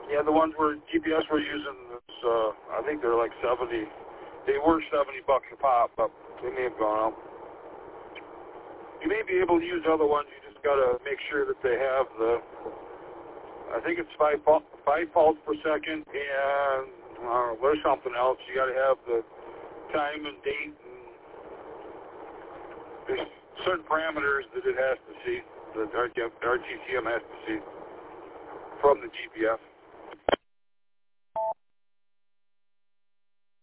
Yeah, the ones where GPS we're using, I think they're like 70. They were $70 a pop, but they may have gone up. You may be able to use other ones. You just got to make sure that they have I think it's 5 faults per second, and there's something else. You got to have the time and date, and there's certain parameters that it has to see, that our GCM has to see from the GPS.